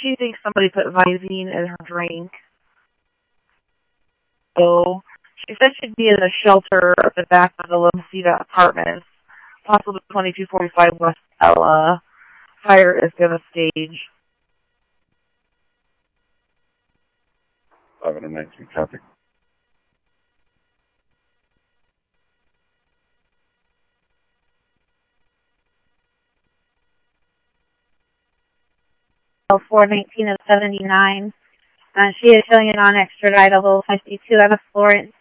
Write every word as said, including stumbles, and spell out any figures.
she thinks somebody put Visine in her drink. So she said she'd be in a shelter at the back of the Lomacita Apartments, possibly twenty-two forty-five West Ella. Fire is going to stage. five nineteen traffic. four nineteen of seventy-nine. Uh, she is showing it on extraditable fifty-two out of Florence